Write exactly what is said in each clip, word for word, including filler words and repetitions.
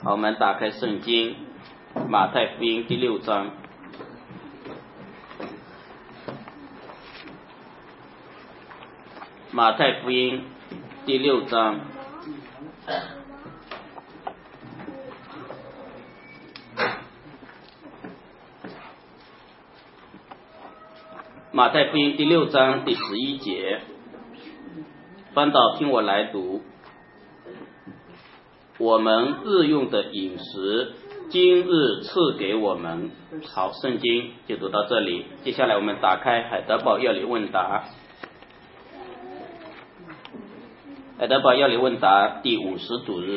好，我们打开圣经，马太福音第六章。马太福音第六章。马太福音第六章第十一节，翻到听我来读。我们日用的饮食，今日赐给我们。好，圣经就读到这里。接下来我们打开海德堡要理问答。海德堡要理问答第五十主日。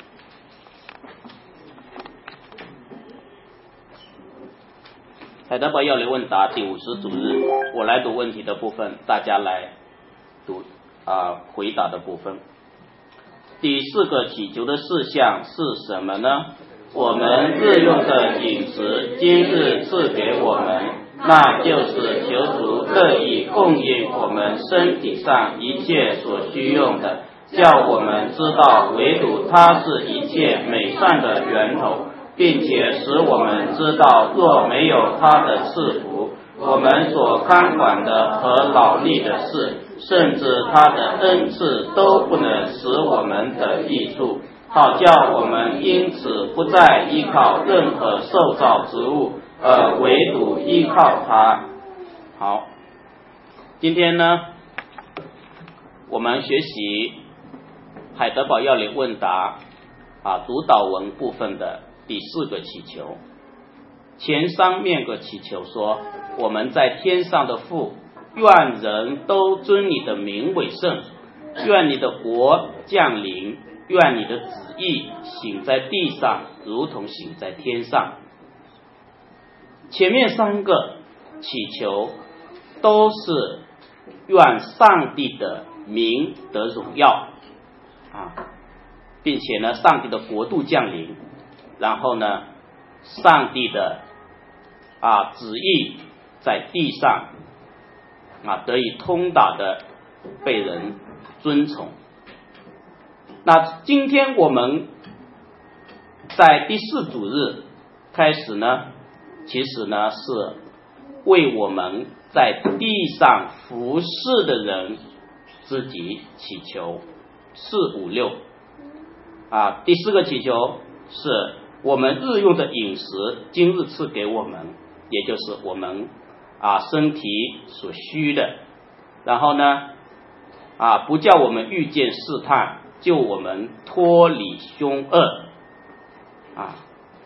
海德堡要理问答第五十主日，我来读问题的部分，大家来读啊回答的部分。第四个祈求的事项是什么呢？我们日用的饮食，今日赐给我们，那就是求主乐意供应我们身体上一切所需用的，叫我们知道唯独他是一切美善的源头，并且使我们知道若没有他的赐福，我们所看管的和劳力的事，甚至他的恩赐都不能使我们得益处，好叫我们因此不再依靠任何受造之物，而唯独依靠他。好，今天呢，我们学习海德堡要理问答啊主导文部分的第四个祈求。前三面个祈求说，我们在天上的父，愿人都尊你的名为圣，愿你的国降临，愿你的旨意行在地上如同行在天上。前面三个祈求都是愿上帝的名得荣耀啊，并且呢上帝的国度降临，然后呢上帝的啊旨意在地上啊得以通达的被人尊崇。那今天我们在第四主日开始呢，其实呢是为我们在地上服侍的人自己祈求。四五六啊，第四个祈求是我们日用的饮食，今日赐给我们，也就是我们啊身体所需的。然后呢啊不叫我们遇见试探，救我们脱离凶恶啊。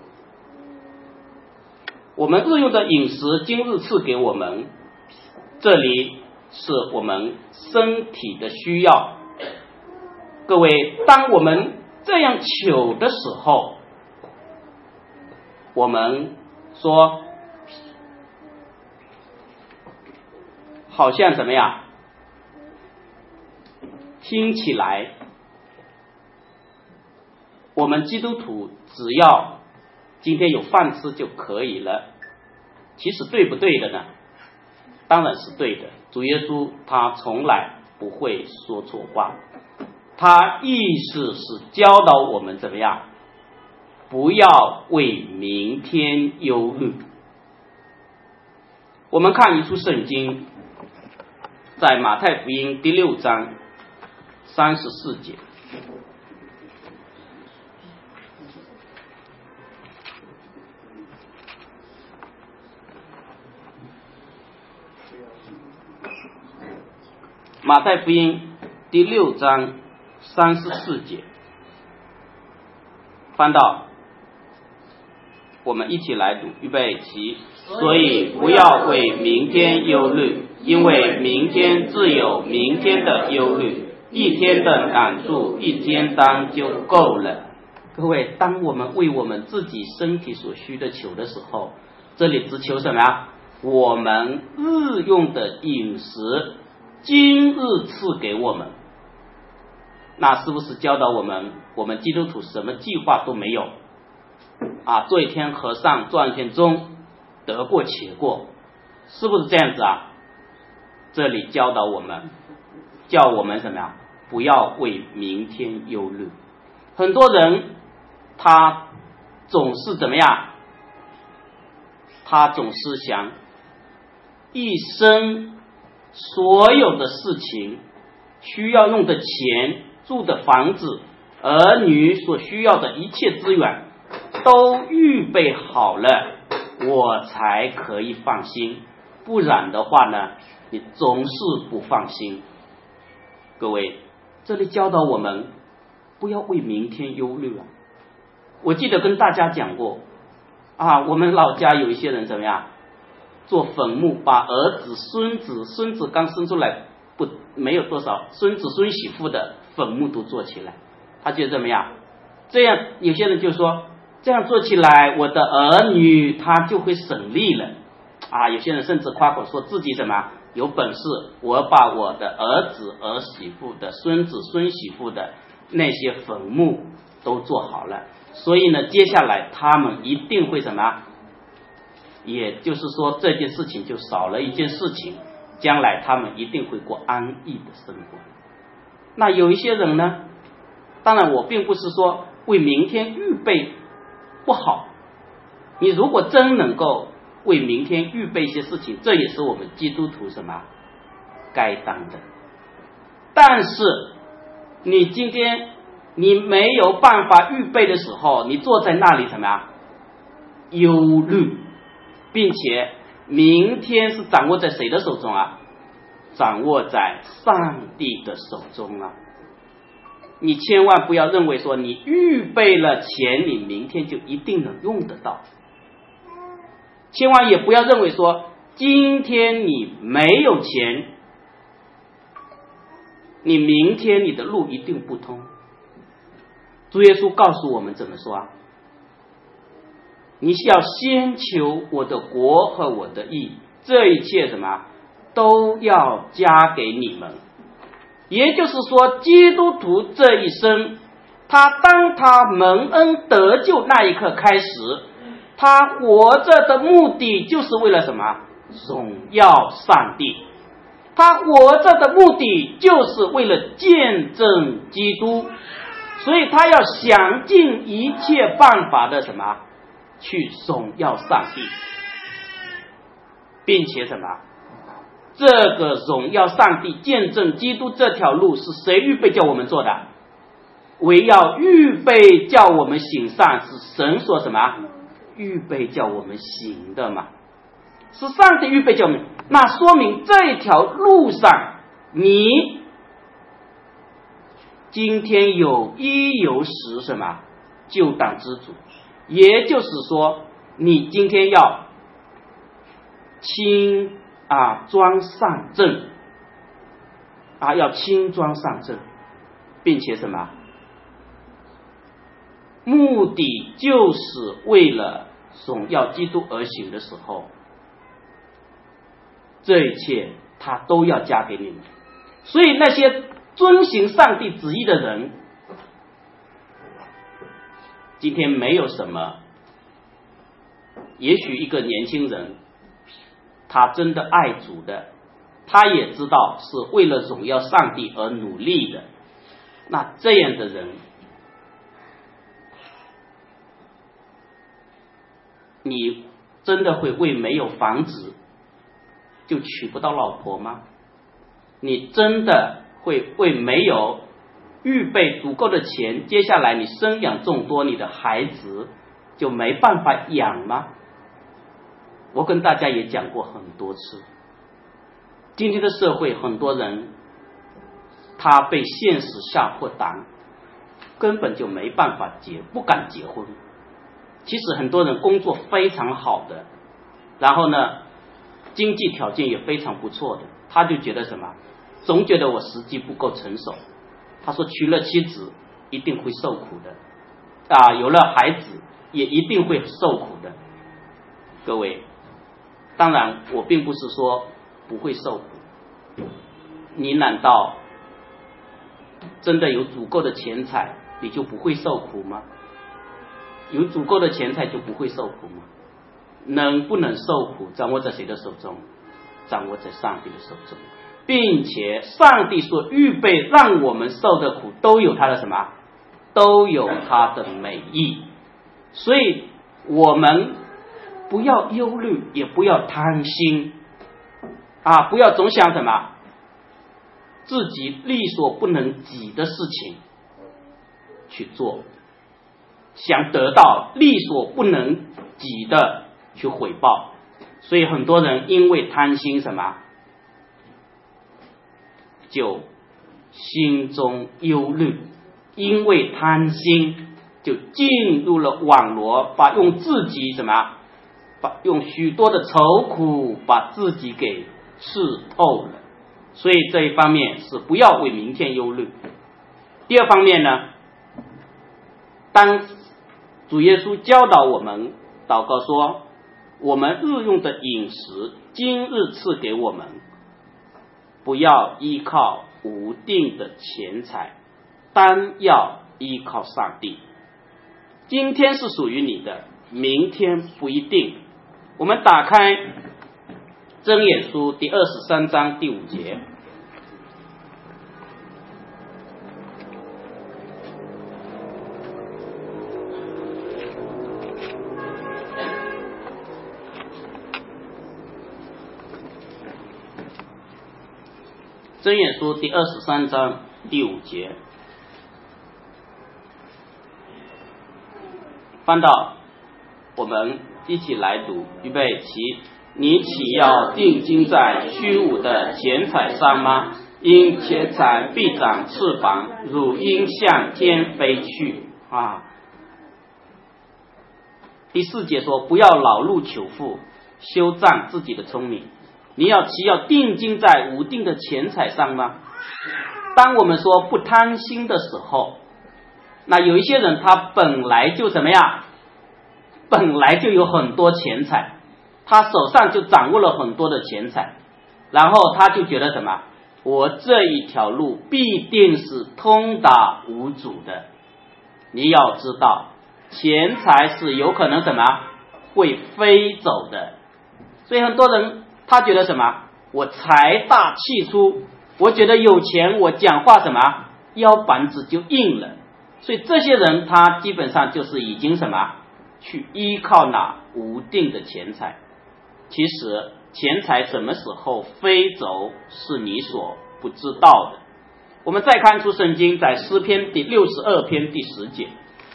我们日用的饮食，今日赐给我们，这里是我们身体的需要。各位，当我们这样求的时候，我们说好像怎么样？听起来我们基督徒只要今天有饭吃就可以了，其实对不对的呢？当然是对的。主耶稣他从来不会说错话，他意思是教导我们怎么样，不要为明天忧虑。我们看一处圣经，在马太福音第六章三十四节。马太福音第六章三十四节，翻到，我们一起来读，预备起。所以不要为明天忧虑，因为明天自有明天的忧虑，一天的难处一天当就够了。各位，当我们为我们自己身体所需的求的时候，这里只求什么呀？我们日用的饮食，今日赐给我们。那是不是教导我们，我们基督徒什么计划都没有啊？做一天和尚赚一天钟，得过且过，是不是这样子啊？这里教导我们，叫我们什么呀？不要为明天忧虑。很多人他总是怎么样？他总是想一生所有的事情，需要用的钱、住的房子、儿女所需要的一切资源都预备好了，我才可以放心。不然的话呢，你总是不放心。各位，这里教导我们不要为明天忧虑啊。我记得跟大家讲过啊，我们老家有一些人怎么样做坟墓，把儿子、孙子、孙子刚生出来不没有多少，孙子孙媳妇的坟墓都做起来。他觉得怎么样？这样有些人就说，这样做起来，我的儿女他就会省力了啊。有些人甚至夸口说自己什么有本事，我把我的儿子、儿媳妇的、孙子、孙媳妇的那些坟墓都做好了。所以呢，接下来他们一定会什么？也就是说，这件事情就少了一件事情，将来他们一定会过安逸的生活。那有一些人呢，当然我并不是说为明天预备不好，你如果真能够为明天预备一些事情，这也是我们基督徒什么该当的。但是你今天你没有办法预备的时候，你坐在那里什么呀？忧虑，并且明天是掌握在谁的手中啊？掌握在上帝的手中啊！你千万不要认为说你预备了钱，你明天就一定能用得到。千万也不要认为说今天你没有钱，你明天你的路一定不通。主耶稣告诉我们怎么说啊？你要先求我的国和我的义，这一切什么都要加给你们。也就是说，基督徒这一生，他当他蒙恩得救那一刻开始，他活着的目的就是为了什么？荣耀上帝。他活着的目的就是为了见证基督，所以他要想尽一切办法的什么？去荣耀上帝，并且什么？这个荣耀上帝、见证基督这条路是谁预备叫我们做的？唯要预备叫我们行善，是神所什么？预备叫我们行的嘛，是上帝预备叫我们。那说明这条路上，你今天有衣有食什么？就当知足。也就是说，你今天要轻啊装上阵啊，要轻装上阵，并且什么？目的就是为了荣耀基督而行的时候，这一切他都要加给你们。所以那些遵行上帝旨意的人，今天没有什么。也许一个年轻人，他真的爱主的，他也知道是为了荣耀上帝而努力的，那这样的人，你真的会为没有房子就娶不到老婆吗？你真的会为没有预备足够的钱，接下来你生养众多，你的孩子就没办法养吗？我跟大家也讲过很多次，今天的社会很多人他被现实吓破胆，根本就没办法结，不敢结婚。其实很多人工作非常好的，然后呢经济条件也非常不错的，他就觉得什么，总觉得我时机不够成熟。他说娶了妻子一定会受苦的啊，有了孩子也一定会受苦的。各位，当然我并不是说不会受苦，你难道真的有足够的钱财你就不会受苦吗？有足够的钱财就不会受苦吗？能不能受苦掌握在谁的手中？掌握在上帝的手中，并且上帝所预备让我们受的苦都有他的什么？都有他的美意。 所以我们不要忧虑，也不要贪心啊，不要总想什么自己力所不能及的事情去做，想得到力所不能及的去回报。所以很多人因为贪心什么，就心中忧虑，因为贪心就进入了网罗，把用自己什么，把用许多的愁苦把自己给刺透了。所以这一方面是不要为明天忧虑。第二方面呢，当主耶稣教导我们祷告说，我们日用的饮食今日赐给我们，不要依靠无定的钱财，单要依靠上帝。今天是属于你的，明天不一定。我们打开箴言书第二十三章第五节，箴言书第二十三章第五节，翻到，我们一起来读，预备起。你岂要定睛在虚无的钱财上吗？因钱财必长翅膀，如鹰向天飞去啊。第四节说，不要劳碌求富，修仗自己的聪明。你要岂要定睛在无定的钱财上吗？当我们说不贪心的时候，那有一些人他本来就怎么样，本来就有很多钱财，他手上就掌握了很多的钱财，然后他就觉得什么，我这一条路必定是通达无阻的。你要知道，钱财是有可能什么会飞走的。所以很多人他觉得什么，我财大气粗，我觉得有钱，我讲话什么腰板子就硬了。所以这些人他基本上就是已经什么去依靠那无定的钱财。其实钱财什么时候飞走是你所不知道的。我们再看出圣经在诗篇第六十二篇第十节，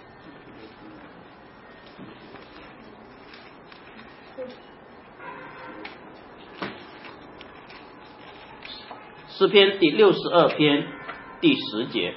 诗篇第六十二篇第十节，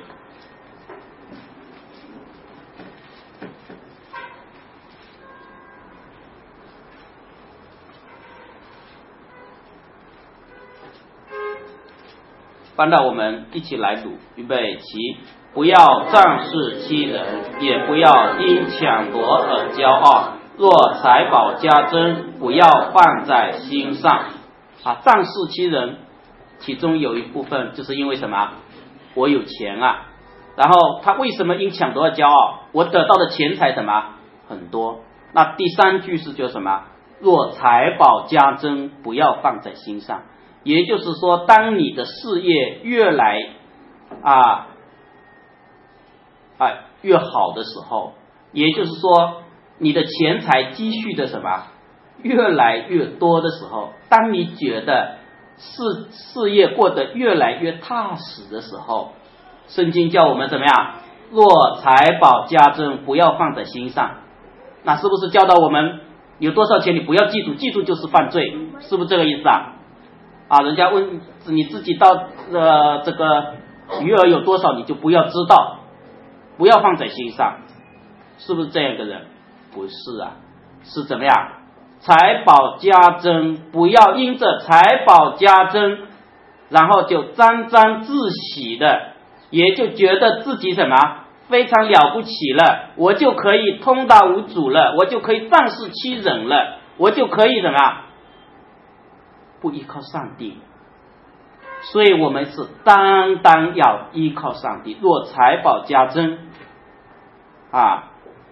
翻到我们一起来读，预备起。不要仗势欺人，也不要因抢夺而骄傲。若财宝加增，不要放在心上。啊，仗势欺人，其中有一部分就是因为什么？我有钱啊。然后他为什么因抢夺而骄傲？我得到的钱财什么很多。那第三句是叫什么？若财宝加增，不要放在心上。也就是说，当你的事业越来啊啊越好的时候，也就是说你的钱财积蓄的什么越来越多的时候，当你觉得事事业过得越来越踏实的时候，圣经叫我们怎么样？若财宝加增，不要放在心上。那是不是教导我们有多少钱你不要记住，记住就是犯罪，是不是这个意思啊？啊，人家问你自己到呃这个余额有多少，你就不要知道，不要放在心上，是不是这样一个人？不是啊，是怎么样？财宝加增，不要因着财宝加增，然后就沾沾自喜的，也就觉得自己什么非常了不起了，我就可以通达无阻了，我就可以仗势欺人了，我就可以什么不依靠上帝。所以我们是单单要依靠上帝。若财宝加增啊，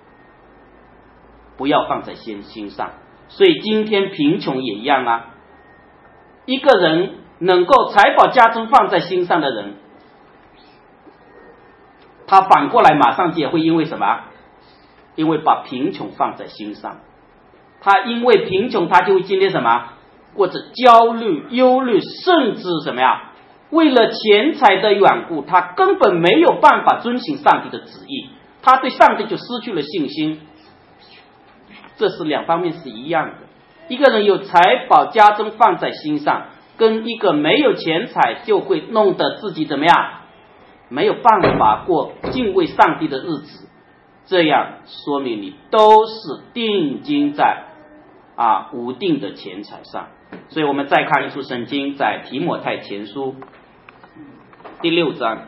不要放在心心上。所以今天贫穷也一样啊，一个人能够财宝加增放在心上的人，他反过来马上也会因为什么因为把贫穷放在心上，他因为贫穷，他就会今天什么，过着焦虑、忧虑，甚至什么呀？为了钱财的缘故，他根本没有办法遵行上帝的旨意，他对上帝就失去了信心。这是两方面是一样的，一个人有财宝家珍放在心上，跟一个没有钱财就会弄得自己怎么样，没有办法过敬畏上帝的日子，这样说明你都是定睛在啊无定的钱财上。所以我们再看一处圣经，在提摩太前书第六章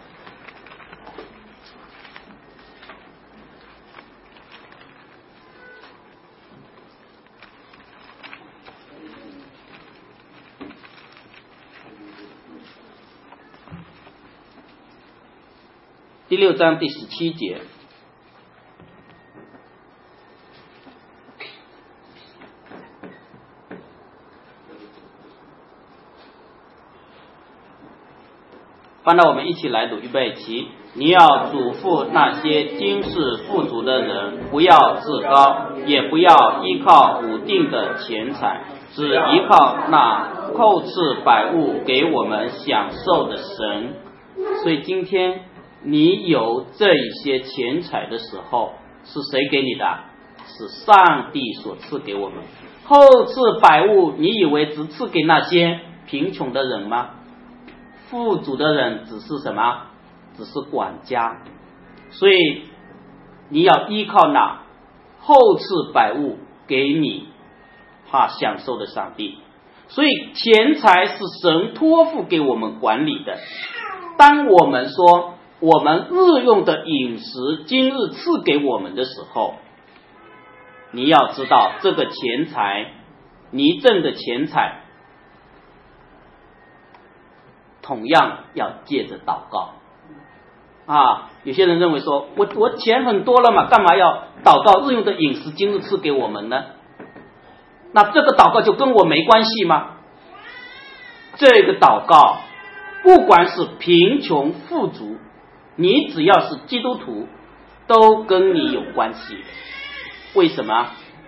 第六章第十七节，翻到我们一起来读，预备起。你要嘱咐那些今世富足的人，不要自高，也不要依靠无定的钱财，只依靠那厚赐百物给我们享受的神。所以今天你有这一些钱财的时候，是谁给你的？是上帝所赐给我们。厚赐百物，你以为只赐给那些贫穷的人吗？富足的人只是什么？只是管家。所以你要依靠那厚赐百物给你哈享受的上帝。所以钱财是神托付给我们管理的。当我们说我们日用的饮食今日赐给我们的时候，你要知道这个钱财，你挣的钱财同样要借着祷告啊。有些人认为说我我钱很多了嘛，干嘛要祷告日用的饮食今日赐给我们呢？那这个祷告就跟我没关系吗？这个祷告不管是贫穷富足，你只要是基督徒都跟你有关系的。为什么？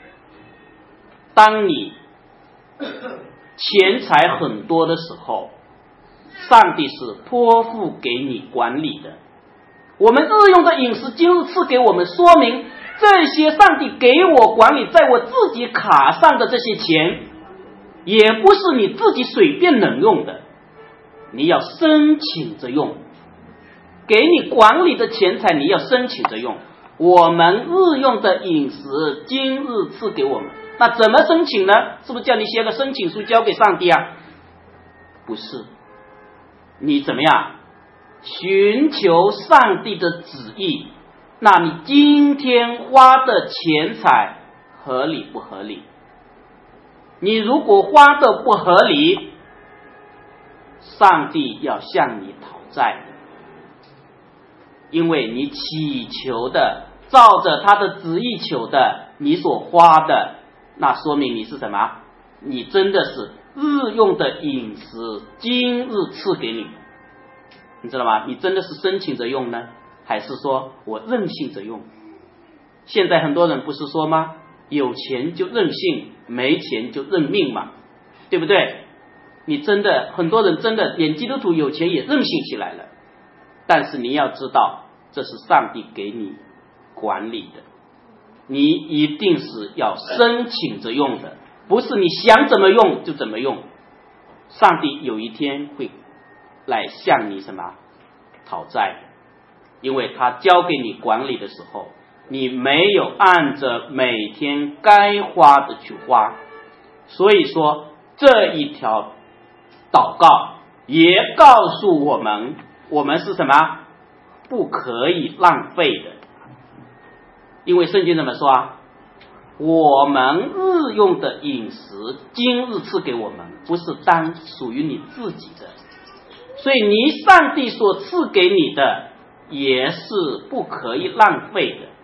当你钱财很多的时候，上帝是托付给你管理的。我们日用的饮食今日赐给我们，说明这些上帝给我管理在我自己卡上的这些钱，也不是你自己随便能用的，你要申请着用。给你管理的钱财你要申请着用。我们日用的饮食今日赐给我们，那怎么申请呢？是不是叫你写个申请书交给上帝啊？不是，你怎么样寻求上帝的旨意，那你今天花的钱财合理不合理？你如果花的不合理，上帝要向你讨债，因为你祈求的照着他的旨意求的，你所花的，那说明你是什么？你真的是日用的饮食今日赐给你，你知道吗？你真的是申请着用呢，还是说我任性着用？现在很多人不是说吗？有钱就任性，没钱就认命嘛，对不对？你真的很多人真的连基督徒有钱也任性起来了。但是你要知道，这是上帝给你管理的，你一定是要申请着用的，不是你想怎么用就怎么用。上帝有一天会来向你什么讨债，因为他交给你管理的时候，你没有按着每天该花的去花。所以说这一条祷告也告诉我们，我们是什么？不可以浪费的。因为圣经怎么说啊？我们日用的饮食今日赐给我们，不是单属于你自己的，所以你上帝所赐给你的也是不可以浪费的。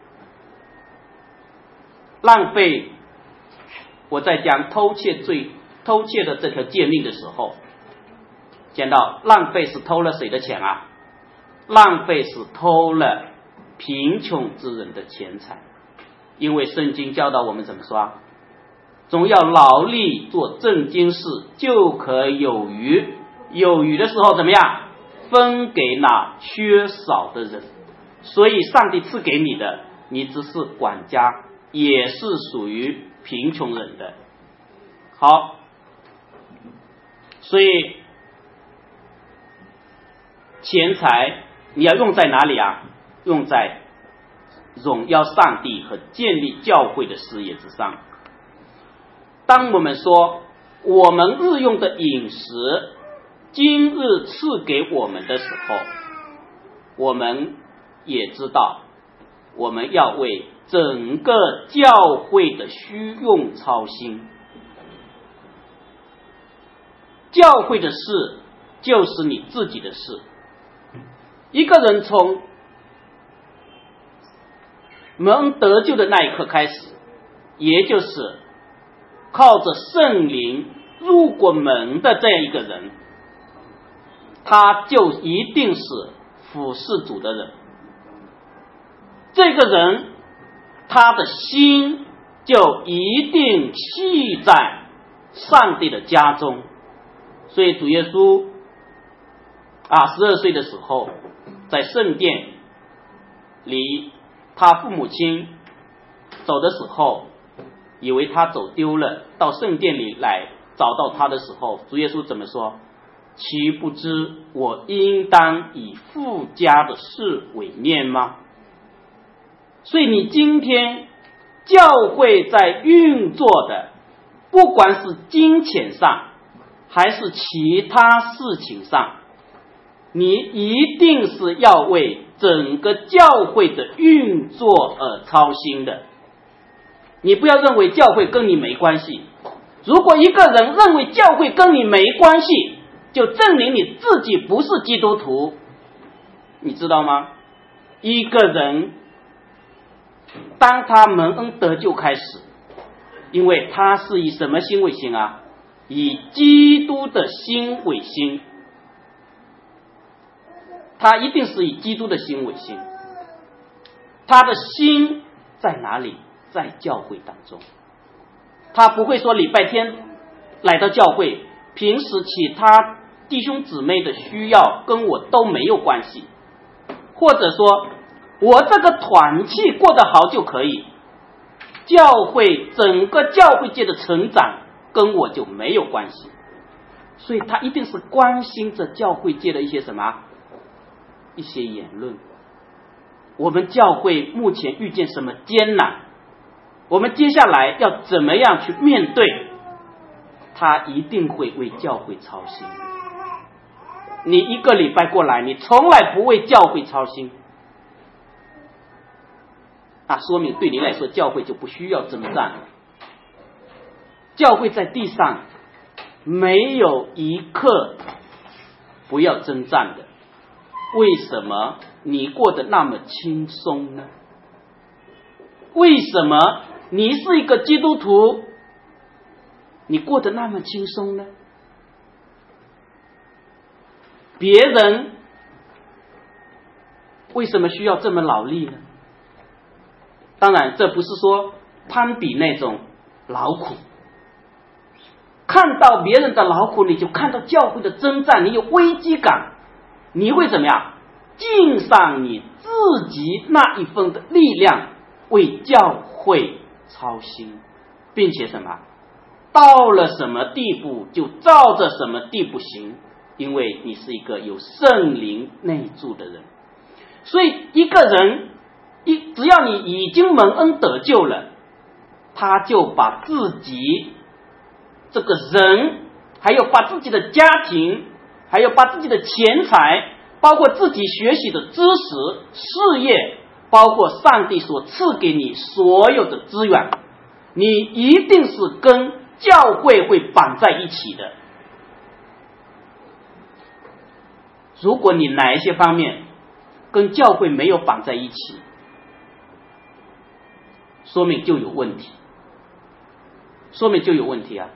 浪费，我在讲偷窃罪偷窃的这条诫命的时候讲到，浪费是偷了谁的钱啊？浪费是偷了贫穷之人的钱财。 因为圣经教导我们怎么说啊？总要劳力做正经事，就可有余。有余的时候怎么样？分给那缺少的人。所以上帝赐给你的，你只是管家，也是属于贫穷人的。好，所以钱财你要用在哪里啊？用在荣耀上帝和建立教会的事业之上。当我们说我们日用的饮食今日赐给我们的时候，我们也知道我们要为整个教会的需用操心。教会的事就是你自己的事。一个人从蒙得救的那一刻开始，也就是靠着圣灵入过门的这样一个人，他就一定是服侍主的人。这个人他的心就一定系在上帝的家中。所以主耶稣啊，十二岁的时候在圣殿里，他父母亲走的时候以为他走丢了，到圣殿里来找到他的时候，主耶稣怎么说？岂不知我应当以父家的事为念吗？所以你今天教会在运作的，不管是金钱上还是其他事情上，你一定是要为整个教会的运作而操心的。你不要认为教会跟你没关系。如果一个人认为教会跟你没关系，就证明你自己不是基督徒。你知道吗？一个人当他蒙恩得救开始，因为他是以什么心为心啊？以基督的心为心。他一定是以基督的心为心。他的心在哪里？在教会当中。他不会说礼拜天来到教会，平时其他弟兄姊妹的需要跟我都没有关系，或者说我这个团契过得好就可以，教会整个教会界的成长跟我就没有关系。所以他一定是关心着教会界的一些什么一些言论。我们教会目前遇见什么艰难，我们接下来要怎么样去面对，他一定会为教会操心。你一个礼拜过来，你从来不为教会操心，啊，说明对你来说教会就不需要征战。教会在地上没有一刻不要征战的。为什么你过得那么轻松呢？为什么你是一个基督徒，你过得那么轻松呢？别人为什么需要这么劳力呢？当然这不是说攀比那种劳苦，看到别人的劳苦，你就看到教会的征战，你有危机感，你会怎么样？尽上你自己那一份的力量，为教会操心，并且什么？到了什么地步就照着什么地步行，因为你是一个有圣灵内住的人。所以一个人一只要你已经蒙恩得救了，他就把自己这个人，还有把自己的家庭，还有把自己的钱财，包括自己学习的知识、事业，包括上帝所赐给你所有的资源，你一定是跟教会会绑在一起的。如果你哪一些方面跟教会没有绑在一起，说明就有问题，说明就有问题啊！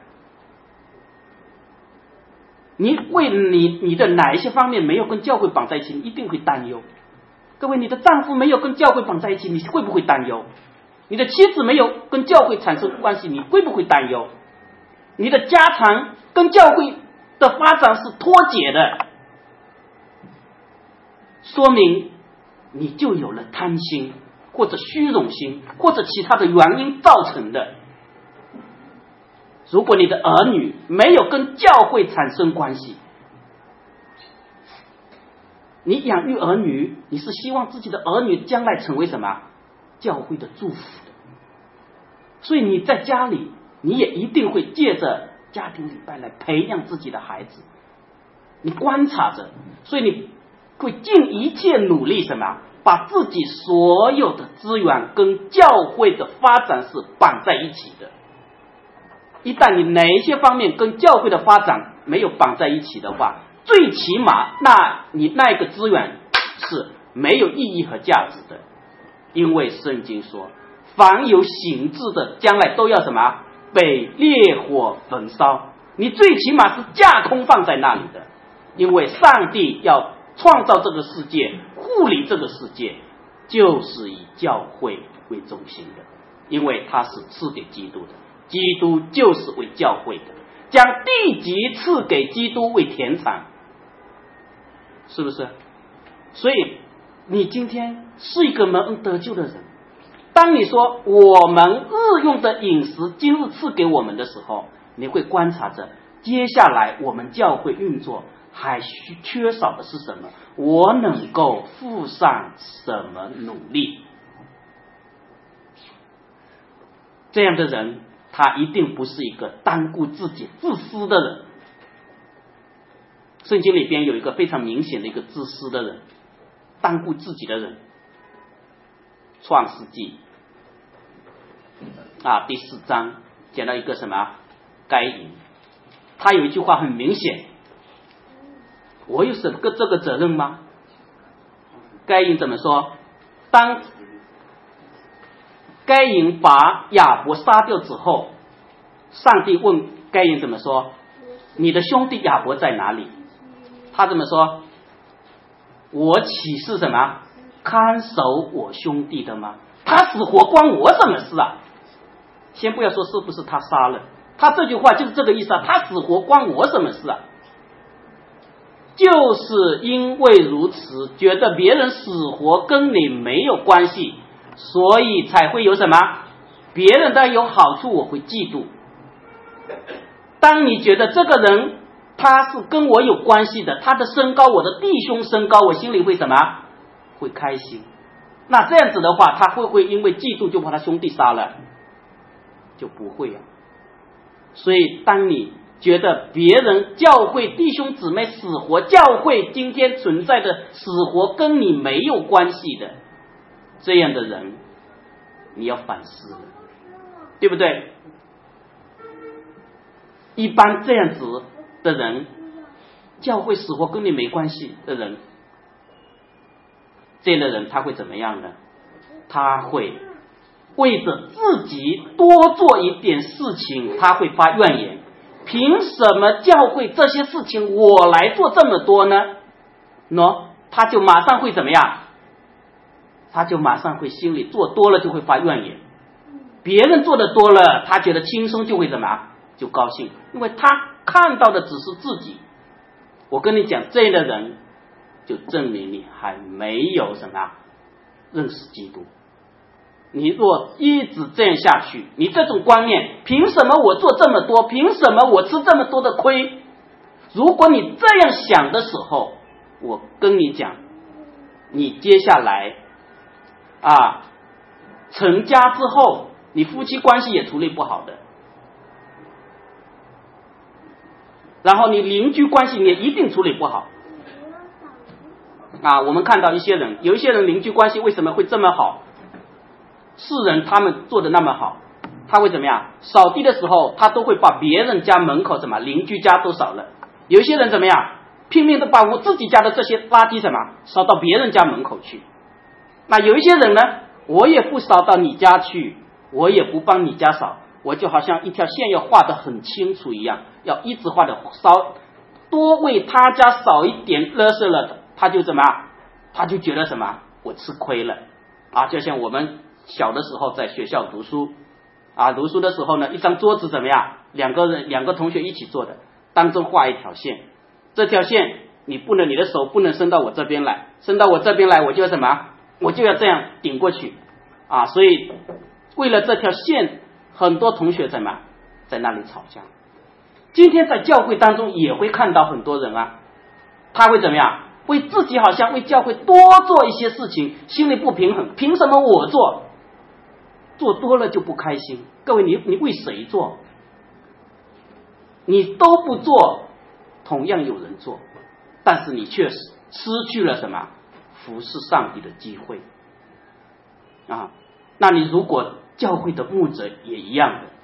你为你你的哪一些方面没有跟教会绑在一起，你一定会担忧。各位，你的丈夫没有跟教会绑在一起，你会不会担忧？ 你的妻子没有跟教会产生关系，你会不会担忧？你的家常跟教会的发展是脱节的，说明你就有了贪心或者虚荣心或者其他的原因造成的。如果你的儿女没有跟教会产生关系，你养育儿女，你是希望自己的儿女将来成为什么？教会的祝福的。所以你在家里，你也一定会借着家庭礼拜来培养自己的孩子。你观察着，所以你会尽一切努力什么？把自己所有的资源跟教会的发展是绑在一起的。一旦你哪一些方面跟教会的发展没有绑在一起的话，最起码那你那个资源是没有意义和价值的。因为圣经说，凡有形质的将来都要什么？被烈火焚烧。你最起码是架空放在那里的，因为上帝要创造这个世界，护理这个世界，就是以教会为中心的，因为他是赐给基督的，基督就是为教会的，将地级赐给基督为田产，是不是？所以你今天是一个蒙恩得救的人，当你说我们日用的饮食今日赐给我们的时候，你会观察着接下来我们教会运作还需缺少的是什么，我能够付上什么努力。这样的人他一定不是一个单顾自己自私的人。圣经里边有一个非常明显的一个自私的人，单顾自己的人。创世纪啊第四章讲到一个什么？该隐。他有一句话很明显，我有这个这个责任吗？该隐怎么说？当该隐把亚伯杀掉之后，上帝问该隐怎么说？你的兄弟亚伯在哪里？他怎么说？我岂是什么看守我兄弟的吗？他死活关我什么事啊？先不要说是不是他杀了，他这句话就是这个意思啊，他死活关我什么事啊？就是因为如此，觉得别人死活跟你没有关系，所以才会有什么？别人的有好处我会嫉妒。当你觉得这个人他是跟我有关系的，他的身高，我的弟兄身高，我心里会什么？会开心。那这样子的话，他会不会因为嫉妒就把他兄弟杀了？就不会啊。所以当你觉得别人教会弟兄姊妹死活，教会今天存在的死活跟你没有关系的，这样的人你要反思了，对不对？一般这样子的人，教会死活跟你没关系的人，这样的人他会怎么样呢？他会为着自己多做一点事情，他会发怨言。凭什么教会这些事情我来做这么多呢？喏，他就马上会怎么样？他就马上会心里做多了就会发怨言。别人做的多了，他觉得轻松就会怎么？就高兴，因为他看到的只是自己。我跟你讲，这样的人就证明你还没有什么认识基督。你若一直这样下去，你这种观念，凭什么我做这么多？凭什么我吃这么多的亏？如果你这样想的时候，我跟你讲，你接下来啊成家之后，你夫妻关系也处理不好的，然后你邻居关系你也一定处理不好啊。我们看到一些人，有一些人邻居关系为什么会这么好？世人他们做的那么好，他会怎么样？扫地的时候他都会把别人家门口什么邻居家都扫了。有一些人怎么样？拼命的把我自己家的这些垃圾什么扫到别人家门口去。那有一些人呢，我也不扫到你家去，我也不帮你家扫，我就好像一条线要画得很清楚一样，要一直画的扫，多为他家扫一点垃圾了，他就怎么他就觉得什么我吃亏了啊。就像我们小的时候在学校读书啊，读书的时候呢，一张桌子怎么样？两个人两个同学一起坐的，当中画一条线，这条线你不能你的手不能伸到我这边来，伸到我这边来我就要什么？我就要这样顶过去啊！所以为了这条线，很多同学怎么在那里吵架？今天在教会当中也会看到很多人啊，他会怎么样？为自己好像为教会多做一些事情，心里不平衡，凭什么我做？做多了就不开心。各位，你你为谁做？你都不做，同样有人做，但是你却失去了什么？服侍上帝的机会啊！那你如果教会的牧者也一样的，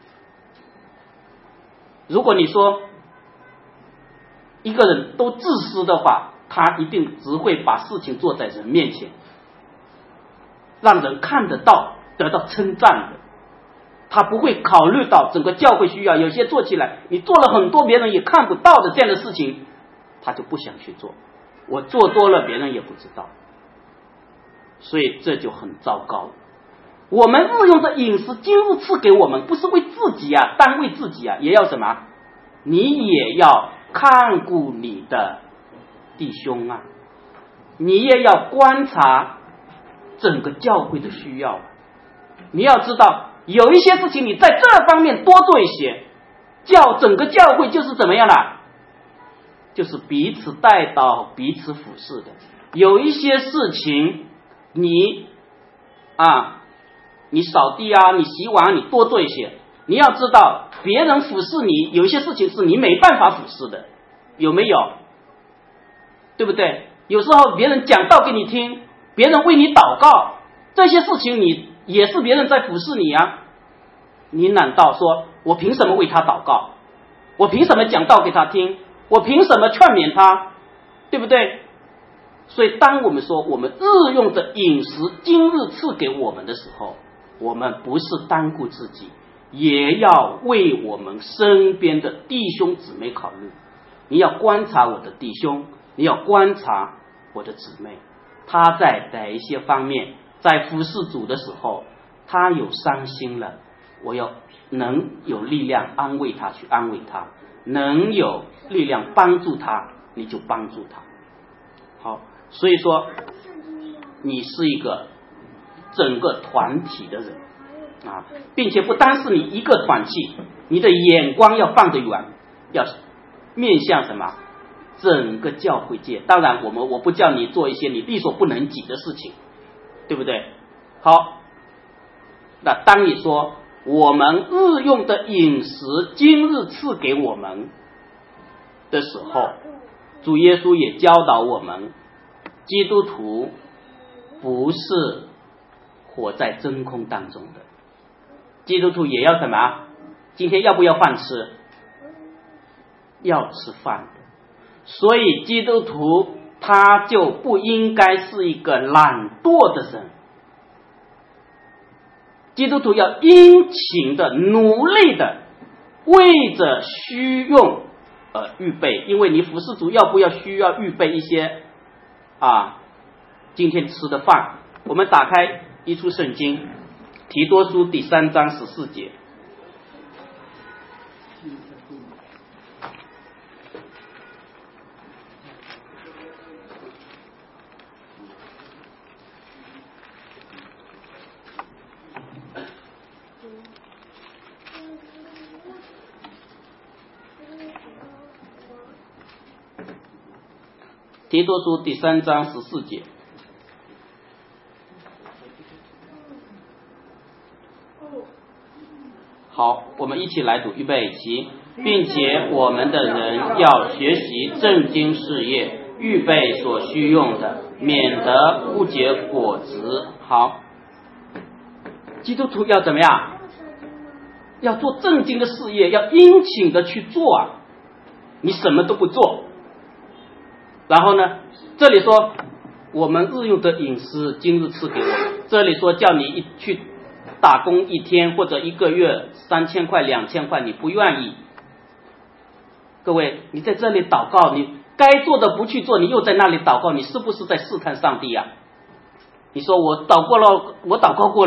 如果你说一个人都自私的话，他一定只会把事情做在人面前，让人看得到，得到称赞的。他不会考虑到整个教会需要，有些做起来你做了很多别人也看不到的这样的事情，他就不想去做。我做多了别人也不知道，所以这就很糟糕。我们日用的饮食今日赐给我们，不是为自己啊，单为自己啊，也要什么？你也要看顾你的弟兄啊，你也要观察整个教会的需要。你要知道，有一些事情你在这方面多做一些，教整个教会就是怎么样啦？就是彼此带到彼此服侍的。有一些事情你啊，你扫地啊，你洗碗，你多做一些。你要知道，别人服侍你，有一些事情是你没办法服侍的，有没有？对不对？有时候别人讲道给你听，别人为你祷告，这些事情你也是别人在服侍你啊。你难道说我凭什么为他祷告？我凭什么讲道给他听？我凭什么劝勉他？对不对？所以当我们说我们日用的饮食今日赐给我们的时候，我们不是单顾自己，也要为我们身边的弟兄姊妹考虑。你要观察我的弟兄，你要观察我的姊妹，他在哪一些方面在服侍主的时候他有伤心了，我要能有力量安慰他，去安慰他，能有力量帮助他，你就帮助他。好，所以说你是一个整个团体的人啊，并且不单是你一个团体，你的眼光要放得远，要面向什么？整个教会界。当然我们我不叫你做一些你力所不能及的事情，对不对？好，那当你说我们日用的饮食今日赐给我们的时候，主耶稣也教导我们，基督徒不是活在真空当中的，基督徒也要什么？今天要不要饭吃？要吃饭的。所以基督徒他就不应该是一个懒惰的人，基督徒要殷勤的努力的为着需用而预备。因为你服侍主要不要需要预备一些啊今天吃的饭。我们打开一处圣经，提多书第三章十四节。提多书第三章十四节。好，我们一起来读，预备起，并且我们的人要学习正经事业，预备所需用的，免得不结果子。好，基督徒要怎么样？要做正经的事业，要殷勤的去做啊！你什么都不做，然后呢？这里说我们日用的饮食今日赐给我们，这里说叫你一去打工一天或者一个月三千块两千块，你不愿意。各位，你在这里祷告，你该做的不去做，你又在那里祷告，你是不是在试探上帝啊？你说我祷告了，我祷告过了，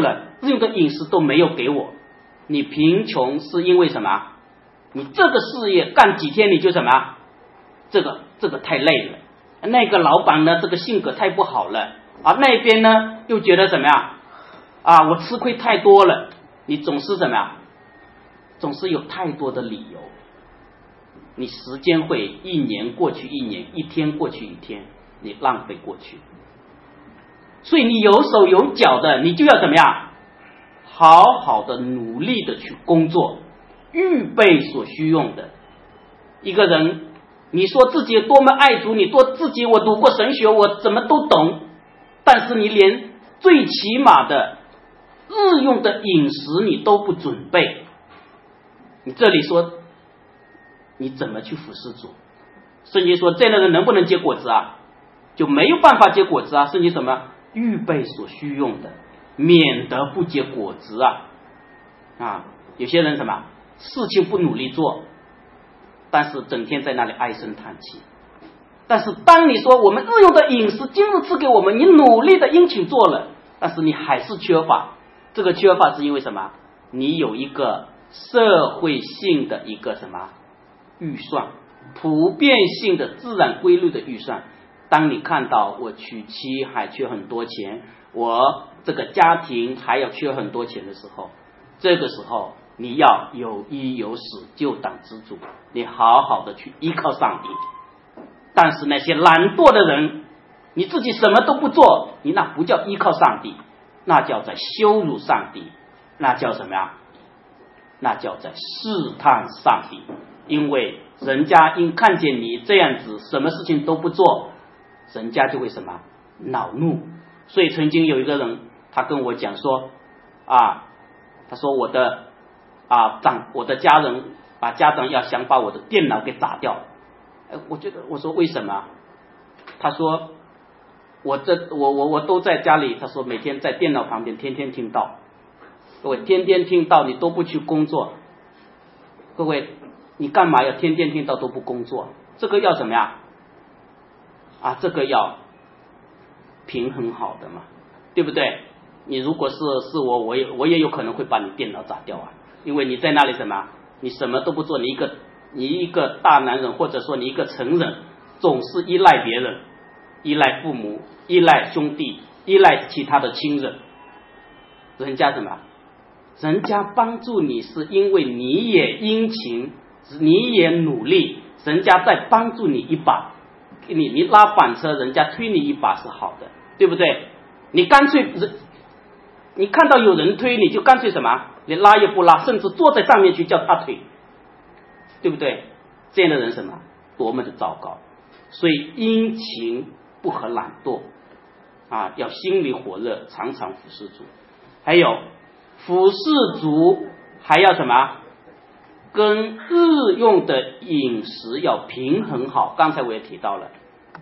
日用的饮食都没有给我，你贫穷是因为什么？你这个事业干几天你就什么？这个这个太累了，那个老板呢这个性格太不好了啊，那边呢又觉得怎么样啊？我吃亏太多了，你总是怎么样？总是有太多的理由，你时间会一年过去一年，一天过去一天，你浪费过去。所以你有手有脚的，你就要怎么样？好好的努力的去工作，预备所需用的。一个人你说自己多么爱主，你多自己我读过神学，我怎么都懂，但是你连最起码的日用的饮食你都不准备，你这里说你怎么去服侍主？圣经说这样的人能不能结果子啊？就没有办法结果子啊。圣经什么？预备所需用的，免得不结果子啊！啊，有些人什么事情不努力做，但是整天在那里唉声叹气。但是当你说我们日用的饮食今日赐给我们，你努力的殷勤做了，但是你还是缺乏。这个缺乏是因为什么？你有一个社会性的一个什么预算，普遍性的自然规律的预算。当你看到我娶妻还缺很多钱，我这个家庭还要缺很多钱的时候，这个时候你要有衣有食，就当知足，你好好的去依靠上帝。但是那些懒惰的人，你自己什么都不做，你那不叫依靠上帝，那叫在羞辱上帝，那叫什么呀？那叫在试探上帝。因为人家因看见你这样子什么事情都不做，人家就会什么恼怒。所以曾经有一个人他跟我讲说啊，他说我的啊长我的家人啊家长要想把我的电脑给砸掉。哎，我觉得我说为什么？他说我这我我我都在家里，他说每天在电脑旁边天天听到，各位天天听到你都不去工作，各位你干嘛要天天听到都不工作？这个要怎么样啊？这个要平衡好的嘛，对不对？你如果是是我，我也我也有可能会把你电脑砸掉啊，因为你在那里什么，你什么都不做，你一个你一个大男人，或者说你一个成人，总是依赖别人，依赖父母，依赖兄弟，依赖其他的亲人。人家什么？人家帮助你是因为你也殷勤，你也努力，人家在帮助你一把。你你拉板车，人家推你一把是好的，对不对？你干脆你看到有人推，你就干脆什么？你拉也不拉，甚至坐在上面去叫他推，对不对？这样的人什么？多么的糟糕！所以殷勤不可懒惰啊，要心里火热，常常服侍主。还有服侍主还要什么？跟日用的饮食要平衡好。刚才我也提到了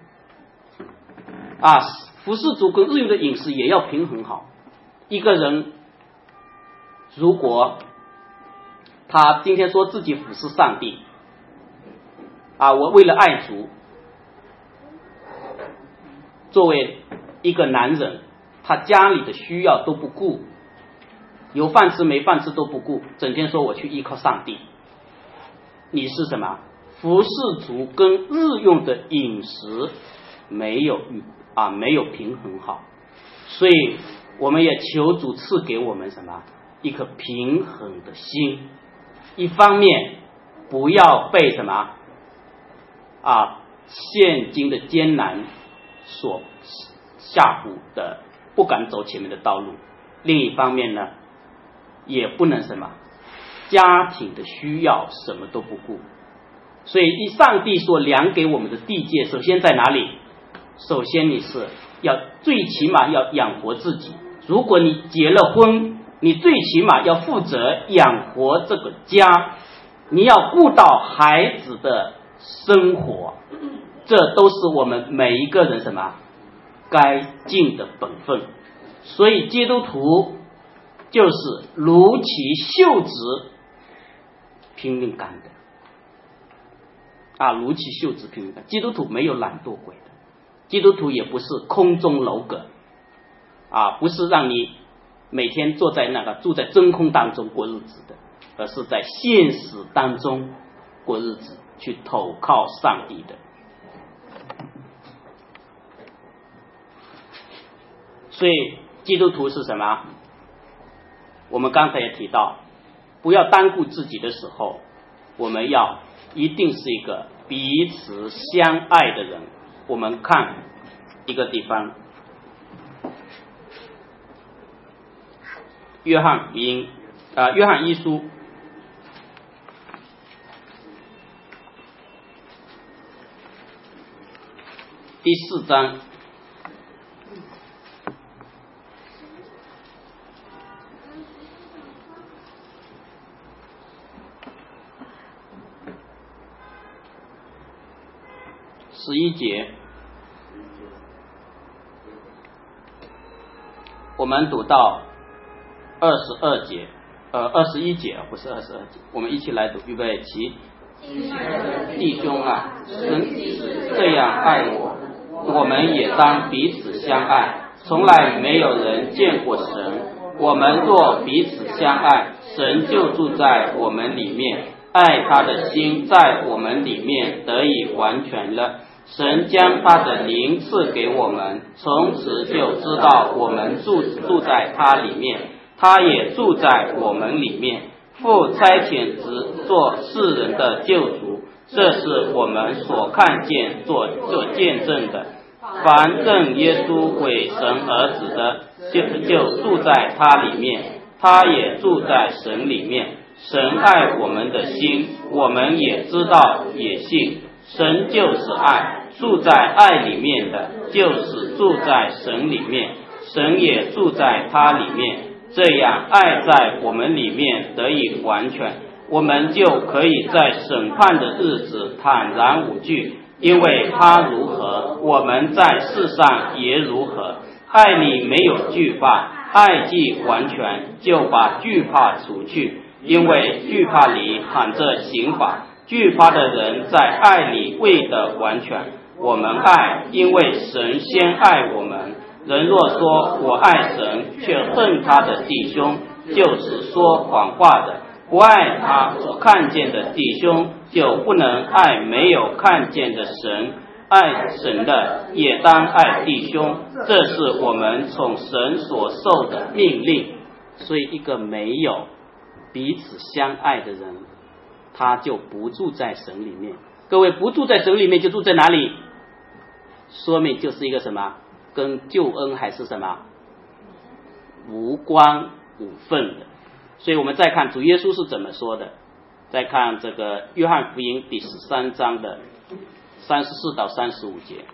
啊，服侍主跟日用的饮食也要平衡好。一个人如果他今天说自己服侍上帝啊，我为了爱主，作为一个男人，他家里的需要都不顾，有饭吃没饭吃都不顾，整天说我去依靠上帝，你是什么？服侍主跟日用的饮食没有啊没有平衡好。所以我们也求主赐给我们什么？一颗平衡的心。一方面不要被什么啊现今的艰难所吓唬的，不敢走前面的道路。另一方面呢，也不能什么家庭的需要什么都不顾。所以以上帝所量给我们的地界，首先在哪里？首先你是要最起码要养活自己。如果你结了婚，你最起码要负责养活这个家，你要顾到孩子的生活，这都是我们每一个人什么该尽的本分。所以基督徒就是如其袖子拼命干的啊，如其袖子拼命干。基督徒没有懒惰鬼的，基督徒也不是空中楼阁啊，不是让你每天坐在那个住在真空当中过日子的，而是在现实当中过日子，去投靠上帝的。所以基督徒是什么？我们刚才也提到，不要单顾自己的时候，我们要一定是一个彼此相爱的人。我们看一个地方，约翰福音啊、呃，约翰一书第四章十一节，我们读到二十二节，呃，二十一节，不是二十二节，我们一起来读，预备起。弟兄啊，神这样爱我，我们也当彼此相爱。从来没有人见过神，我们若彼此相爱，神就住在我们里面，爱他的心在我们里面得以完全了。神将他的灵赐给我们，从此就知道我们住住在他里面，他也住在我们里面。父差遣子做世人的救主，这是我们所看见做做见证的。凡认耶稣为神儿子的，就就住在他里面，他也住在神里面。神爱我们的心，我们也知道也信。神就是爱，住在爱里面的，就是住在神里面，神也住在他里面。这样爱在我们里面得以完全，我们就可以在审判的日子坦然无惧，因为他如何，我们在世上也如何。爱里没有惧怕，爱既完全，就把惧怕除去，因为惧怕里含着刑罚，惧怕的人在爱里未得完全。我们爱，因为神先爱我们。人若说我爱神，却恨他的弟兄，就是说谎话的。不爱他所看见的弟兄，就不能爱没有看见的神。爱神的也当爱弟兄，这是我们从神所受的命令。所以一个没有彼此相爱的人，他就不住在神里面。各位，不住在神里面就住在哪里？说明就是一个什么？跟救恩还是什么无关无分的。所以我们再看主耶稣是怎么说的，再看这个约翰福音第十三章的三十四到三十五节。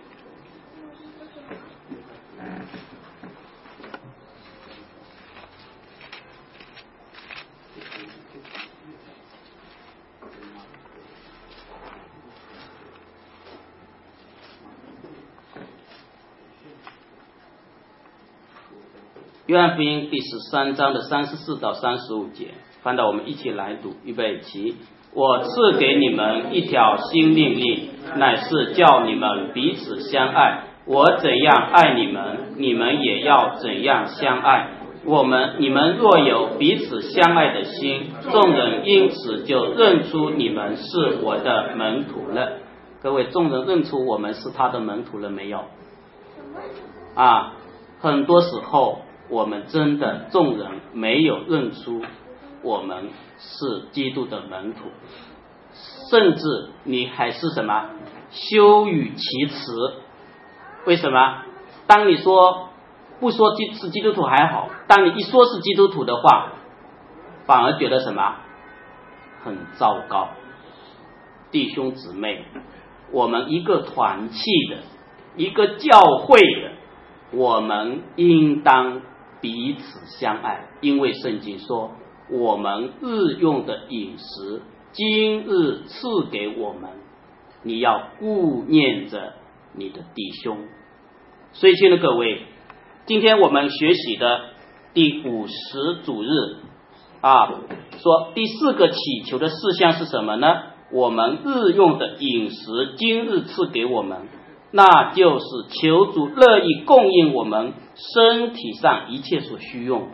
约翰福音第十三章的三十四到三十五节，翻到我们一起来读，预备起。我赐给你们一条新命令，乃是叫你们彼此相爱。我怎样爱你们，你们也要怎样相爱。我们你们若有彼此相爱的心，众人因此就认出你们是我的门徒了。各位，众人认出我们是他的门徒了没有？啊，很多时候我们真的众人没有认出我们是基督的门徒，甚至你还是什么羞于启齿。为什么？当你说不说是基督徒还好，当你一说是基督徒的话，反而觉得什么很糟糕。弟兄姊妹，我们一个团契的，一个教会的，我们应当彼此相爱，因为圣经说我们日用的饮食今日赐给我们，你要顾念着你的弟兄。所以亲爱的各位，今天我们学习的第五十主日啊，说第四个祈求的事项是什么呢？我们日用的饮食今日赐给我们，那就是求主乐意供应我们身体上一切所需用的。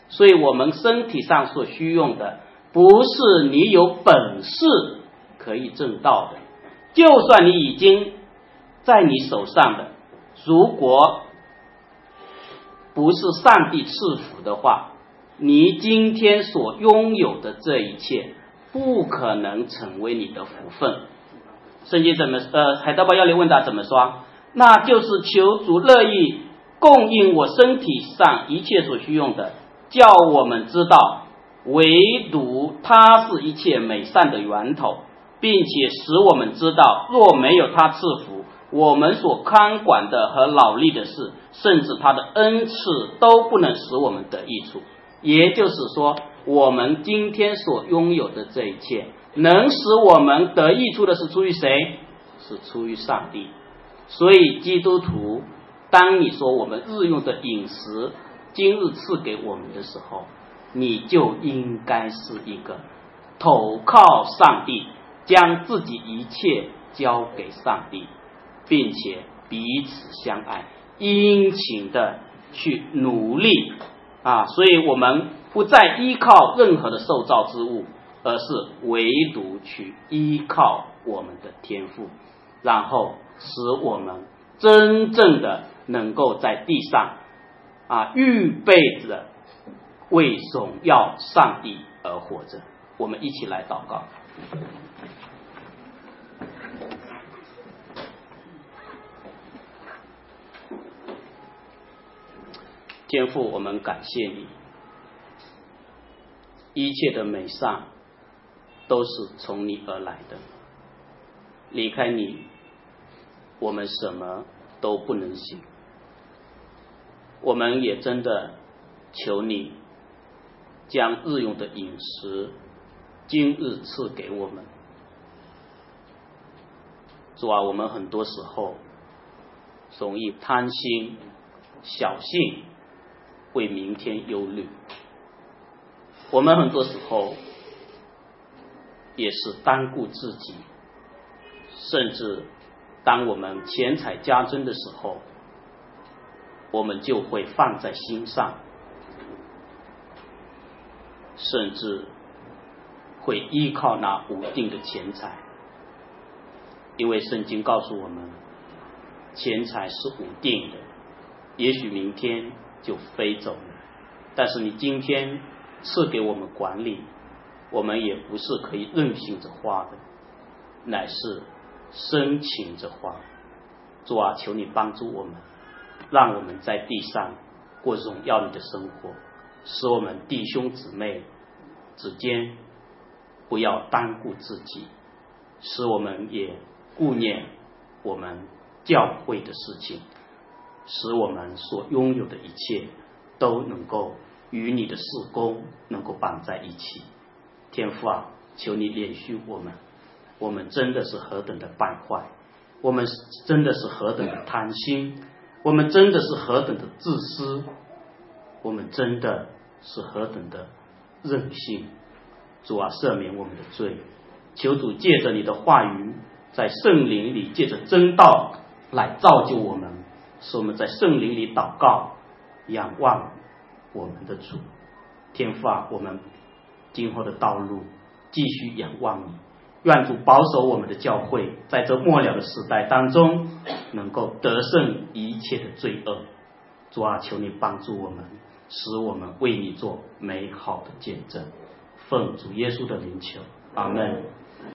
所以我们身体上所需用的，不是你有本事可以挣到的，就算你已经在你手上的，如果不是上帝赐福的话，你今天所拥有的这一切不可能成为你的福分。圣经怎么呃海德堡要理问答怎么说？那就是求主乐意供应我身体上一切所需用的，叫我们知道唯独他是一切美善的源头，并且使我们知道若没有他赐福，我们所看管的和劳力的事，甚至他的恩赐都不能使我们得益处。也就是说，我们今天所拥有的这一切，能使我们得益处的是出于谁？是出于上帝。所以基督徒，当你说我们日用的饮食今日赐给我们的时候，你就应该是一个投靠上帝，将自己一切交给上帝，并且彼此相爱，殷勤的去努力啊！所以我们不再依靠任何的受造之物，而是唯独去依靠我们的天父，然后使我们真正的能够在地上啊预备着为荣耀上帝而活着。我们一起来祷告。天父，我们感谢你，一切的美善都是从你而来的，离开你我们什么都不能行。我们也真的求你将日用的饮食今日赐给我们。主啊，我们很多时候容易贪心小性，为明天忧虑。我们很多时候也是单顾自己，甚至当我们钱财加增的时候，我们就会放在心上，甚至会依靠那无定的钱财。因为圣经告诉我们，钱财是无定的，也许明天就飞走了。但是你今天赐给我们管理，我们也不是可以任性着花的，乃是深情着花。主啊，求你帮助我们，让我们在地上过荣耀你的生活，使我们弟兄姊妹之间不要单顾自己，使我们也顾念我们教会的事情，使我们所拥有的一切都能够与你的事工能够绑在一起。天父啊，求你怜恤我们，我们真的是何等的败坏，我们真的是何等的贪心，我们真的是何等的自私，我们真的是何等的任性。主啊，赦免我们的罪，求主借着你的话语，在圣灵里借着真道来造就我们，使我们在圣灵里祷告，仰望我们的主。天父啊，我们今后的道路继续仰望你，愿主保守我们的教会，在这末了的时代当中能够得胜一切的罪恶。主啊，求你帮助我们，使我们为你做美好的见证。奉主耶稣的名求，阿们。